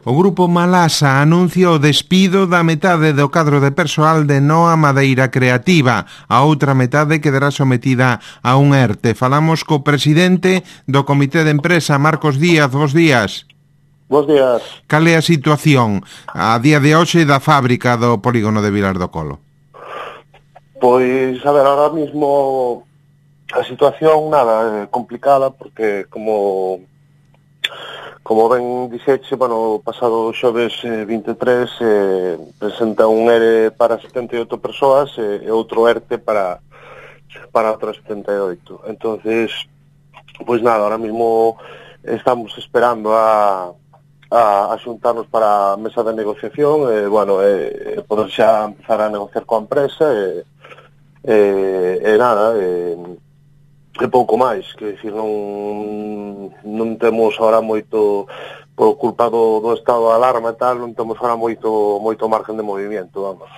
O Grupo Malasa anuncia o despido da metade do cadro de persoal de Noa Madeira Creativa. A outra metade quedará sometida a un ERTE. Falamos co presidente do Comité de Empresa, Marcos Díaz. Bos días. Bos días. Cal é a situación a día de hoxe da fábrica do polígono de Vilar do Colo? Pois, a ver, ahora mismo a situación nada complicada porque como ben dixeche, bueno, pasado xoves 23 presenta un ERE para 78 persoas e outro ERTE para outras 78. Entonces, pois nada, ahora mismo estamos esperando a xuntarnos para a mesa de negociación poder xa empezar a negociar coa empresa e nada, e pouco máis, que dicir, non temos ahora moito, por culpa do estado de alarma e tal, non temos ahora moito margen de movimento, vamos.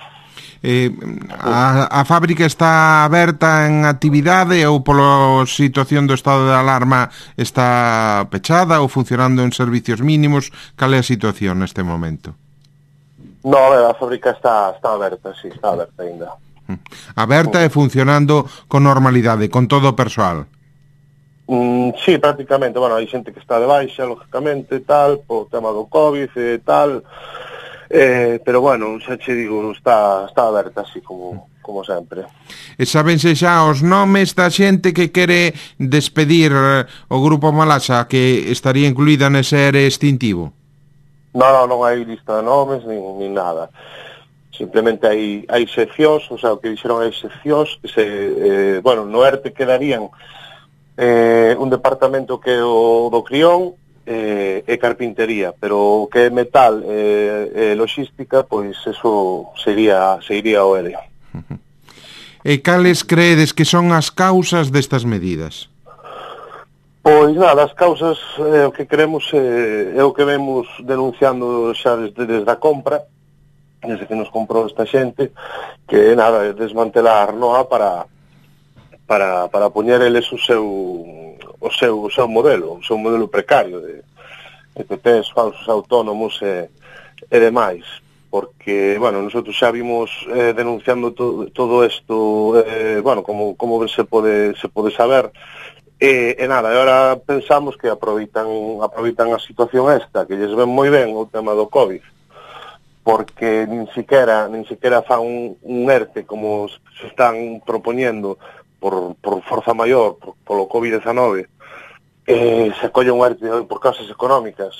A fábrica está aberta en actividade ou pola situación do estado de alarma está pechada ou funcionando en servicios mínimos? Cal é a situación neste momento? No, a ver, a fábrica está aberta, sí, está aberta ainda. Aberta e funcionando con normalidade, con todo o persoal? Sí, prácticamente. Bueno, hai xente que está de baixa, lógicamente, tal, po tema do COVID e tal, pero bueno, xa che digo, está aberta, así como sempre. E sábense xa os nomes da xente que quere despedir o Grupo Malasa, que estaría incluída nese ERE extintivo? Non hai lista de nomes, nin nada. Simplemente hai seccións, o sea, o que dixeron hai seccións, no ERTE quedarían un departamento que é o do Crión e carpintería, pero o que é metal e logística, pois eso sería o ERE. E cales creedes que son as causas destas medidas? Pois nada, as causas o que creemos é o que vemos denunciando xa desde a compra, desde que nos comprou esta xente, que nada, é desmantelar Noa para poñer eles o seu modelo precario de PPs, falsos autónomos e demais, porque, bueno, nosotros xa vimos denunciando todo isto, como se pode saber, e nada, e agora pensamos que aproveitan a situación esta, que lles ven moi ben o tema do COVID, porque nin siquiera fan un ERTE como se están propoñendo por forza maior, polo COVID-19, se acolle un ERTE por causas económicas.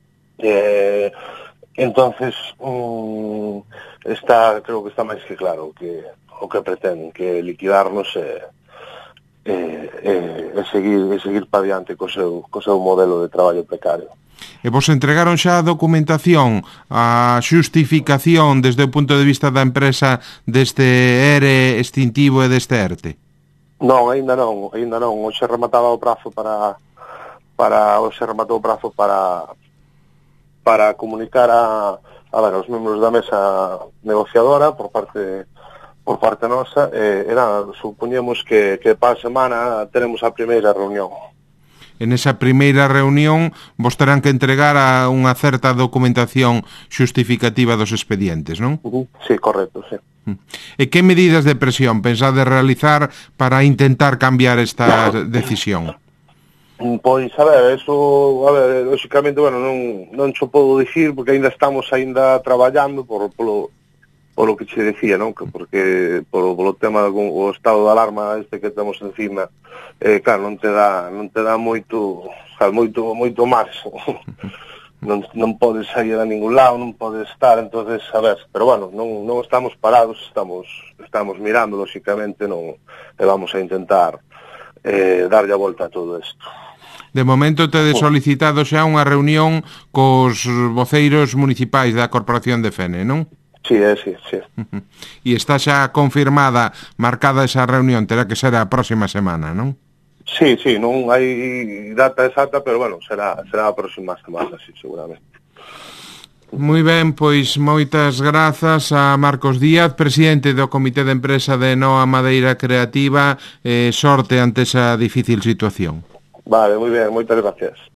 Entonces, creo que está máis que claro o que pretenden, que liquidarnos e seguir pa diante co seu modelo de traballo precario. E vos entregaron xa a documentación, a xustificación desde o punto de vista da empresa deste ERE extintivo e deste ERTE? Non, ainda non. Hoxe remataba o prazo para comunicar aos membros da mesa negociadora por parte nosa, e nada, supoñemos que para a semana teremos a primeira reunión. En esa primeira reunión vos terán que entregar a unha certa documentación xustificativa dos expedientes, non? Sí, correcto, sí. E que medidas de presión pensades realizar para intentar cambiar esta decisión? Pois, lógicamente, non xo podo dicir, porque ainda estamos traballando polo que che decía, non? Porque polo tema do estado de alarma que temos encima, claro, non te dá moito marxo. Non podes sair a ningún lado, non podes estar, entonces, pero bueno, non estamos parados, estamos mirando, lógicamente, e vamos a intentar darlle a volta a todo isto. De momento tedes solicitado xa unha reunión cos voceiros municipais da Corporación de Fene, non? Sí. E está xa confirmada, marcada esa reunión, terá que ser a próxima semana, non? Sí, non hai data exacta, pero bueno, será a próxima semana, sí, seguramente. Moi ben, pois moitas grazas a Marcos Díaz, presidente do Comité de Empresa de Noa Madeira Creativa, sorte ante esa difícil situación. Vale, moi ben, moitas gracias.